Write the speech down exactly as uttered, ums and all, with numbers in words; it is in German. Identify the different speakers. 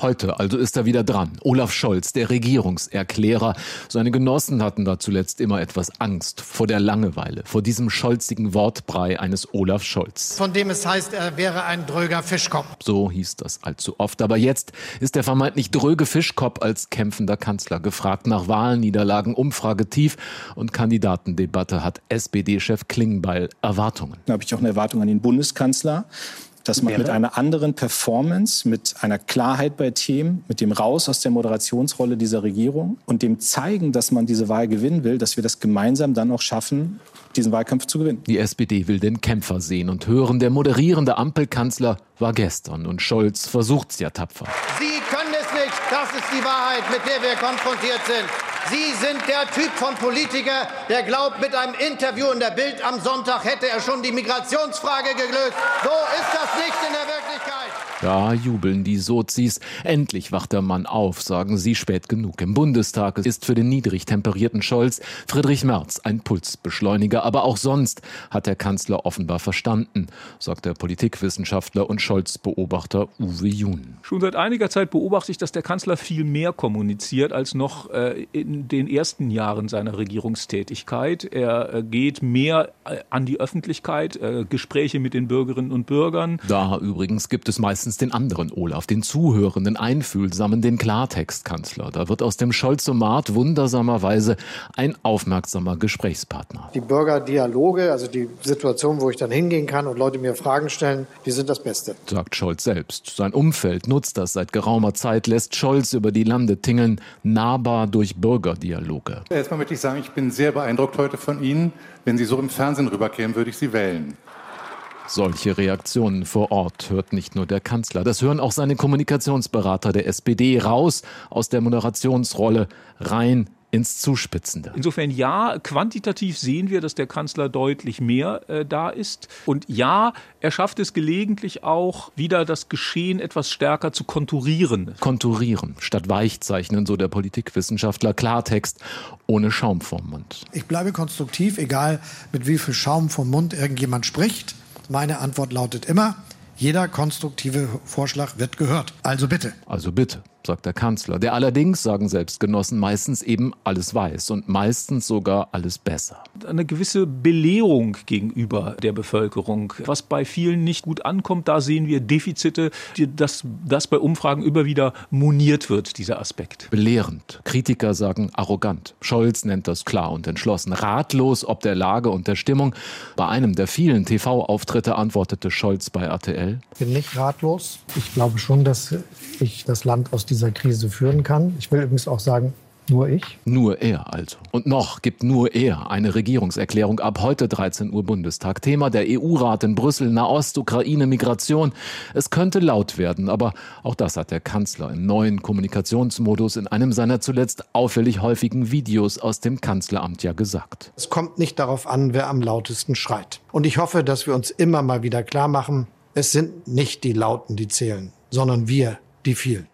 Speaker 1: Heute also ist er wieder dran. Olaf Scholz, der Regierungserklärer. Seine Genossen hatten da zuletzt immer etwas Angst vor der Langeweile, vor diesem scholzigen Wortbrei eines Olaf Scholz.
Speaker 2: Von dem es heißt, er wäre ein dröger Fischkopf.
Speaker 1: So hieß das allzu oft. Aber jetzt ist der vermeintlich dröge Fischkopf als kämpfender Kanzler gefragt. Nach Wahlniederlagen, Umfragetief und Kandidatendebatte hat S P D-Chef Klingbeil Erwartungen.
Speaker 3: Da habe ich auch eine Erwartung an den Bundeskanzler, dass man mit einer anderen Performance, mit einer Klarheit bei Themen, mit dem Raus aus der Moderationsrolle dieser Regierung und dem Zeigen, dass man diese Wahl gewinnen will, dass wir das gemeinsam dann auch schaffen, diesen Wahlkampf zu gewinnen.
Speaker 1: Die S P D will den Kämpfer sehen und hören. Der moderierende Ampelkanzler war gestern und Scholz versucht's ja tapfer.
Speaker 2: Sie können es nicht. Das ist die Wahrheit, mit der wir konfrontiert sind. Sie sind der Typ von Politiker, der glaubt, mit einem Interview in der Bild am Sonntag hätte er schon die Migrationsfrage gelöst. So ist das nicht in der Wirklichkeit.
Speaker 1: Ja, jubeln die Sozis. Endlich wacht der Mann auf, sagen sie, spät genug. Im Bundestag ist für den niedrig temperierten Scholz Friedrich Merz ein Pulsbeschleuniger. Aber auch sonst hat der Kanzler offenbar verstanden, sagt der Politikwissenschaftler und Scholz-Beobachter Uwe Jun.
Speaker 4: Schon seit einiger Zeit beobachte ich, dass der Kanzler viel mehr kommuniziert als noch äh, in den ersten Jahren seiner Regierungstätigkeit. Er äh, geht mehr äh, an die Öffentlichkeit, äh, Gespräche mit den Bürgerinnen und Bürgern.
Speaker 1: Da übrigens gibt es meistens den anderen Olaf, den zuhörenden, einfühlsamen, den Klartextkanzler. Da wird aus dem Scholzomat wundersamerweise ein aufmerksamer Gesprächspartner.
Speaker 2: Die Bürgerdialoge, also die Situation, wo ich dann hingehen kann und Leute mir Fragen stellen, die sind das Beste.
Speaker 1: Sagt Scholz selbst. Sein Umfeld nutzt das seit geraumer Zeit, lässt Scholz über die Lande tingeln, nahbar durch Bürgerdialoge.
Speaker 5: Erstmal möchte ich sagen, ich bin sehr beeindruckt heute von Ihnen. Wenn Sie so im Fernsehen rüberkämen, würde ich Sie wählen.
Speaker 1: Solche Reaktionen vor Ort hört nicht nur der Kanzler. Das hören auch seine Kommunikationsberater der S P D raus aus der Moderationsrolle rein ins Zuspitzende.
Speaker 4: Insofern ja, quantitativ sehen wir, dass der Kanzler deutlich mehr äh, da ist. Und ja, er schafft es gelegentlich auch, wieder das Geschehen etwas stärker zu konturieren.
Speaker 1: Konturieren statt weichzeichnen, so der Politikwissenschaftler. Klartext ohne Schaum vorm Mund.
Speaker 2: Ich bleibe konstruktiv, egal mit wie viel Schaum vom Mund irgendjemand spricht. Meine Antwort lautet immer, jeder konstruktive Vorschlag wird gehört. Also bitte.
Speaker 1: Also bitte, sagt der Kanzler, der allerdings, sagen selbst Genossen, meistens eben alles weiß und meistens sogar alles besser.
Speaker 4: Eine gewisse Belehrung gegenüber der Bevölkerung, was bei vielen nicht gut ankommt, da sehen wir Defizite, dass das bei Umfragen immer wieder moniert wird, dieser Aspekt.
Speaker 1: Belehrend. Kritiker sagen arrogant. Scholz nennt das klar und entschlossen. Ratlos ob der Lage und der Stimmung. Bei einem der vielen T V-Auftritte antwortete Scholz bei R T L.
Speaker 2: Ich bin nicht ratlos. Ich glaube schon, dass ich das Land aus dieser Krise führen kann. Ich will übrigens auch sagen, nur ich.
Speaker 1: Nur er also. Und noch gibt nur er eine Regierungserklärung ab heute dreizehn Uhr Bundestag. Thema der E U-Rat in Brüssel, Nahost, Ukraine, Migration. Es könnte laut werden, aber auch das hat der Kanzler im neuen Kommunikationsmodus in einem seiner zuletzt auffällig häufigen Videos aus dem Kanzleramt ja gesagt.
Speaker 2: Es kommt nicht darauf an, wer am lautesten schreit. Und ich hoffe, dass wir uns immer mal wieder klar machen, es sind nicht die Lauten, die zählen, sondern wir, die vielen.